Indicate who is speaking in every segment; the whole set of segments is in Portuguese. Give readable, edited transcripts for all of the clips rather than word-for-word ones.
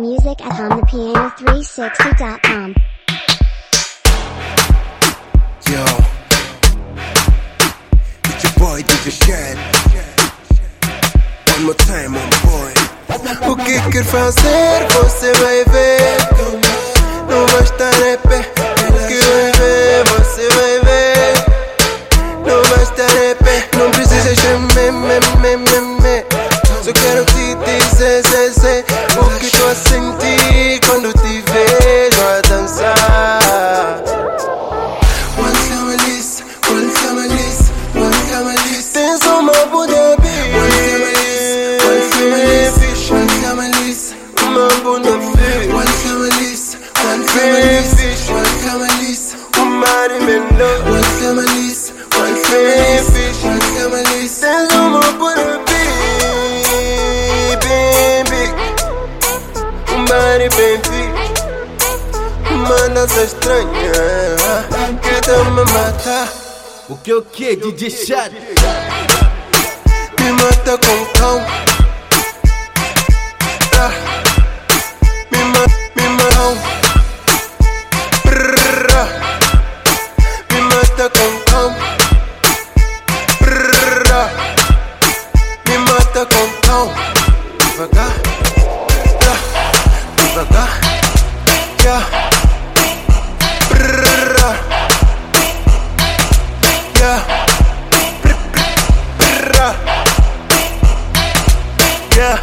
Speaker 1: music at HumThePiano360.com.
Speaker 2: Yo, it's your boy DJ Shed. One more time, my boy. O que quer fazer, você vai ver. Não vai estar em pé. O que vai ver, você vai ver. Não vai estar em pé. Não precisa gemer, só quero te dizer, o que tô a sentir quando te vejo a dançar. One Camalis, tens uma bunda big. One Camalis, uma bunda big. One Camalis, um mar melhor. One Camalis, tens uma bunda big, big. Um mar bem big. Uma dança estranha que tá me matar.
Speaker 3: O que, DJ Shed?
Speaker 2: Me mata com calma. Me mata me mata com calma. Me mata com calma. Devagar, devagar, yeah. Yeah. Yeah.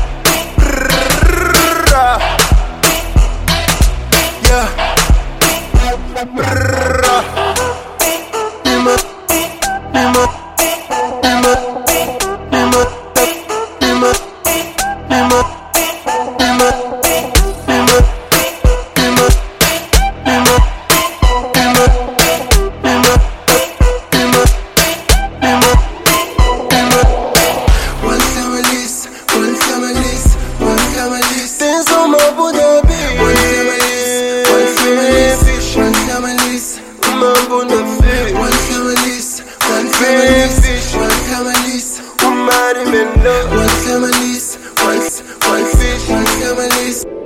Speaker 2: Yeah. Tens uma bunda big. One Camalis, uma bunda big. One Camalis, um mar melhor. One Camalis, one fish, one Camalis.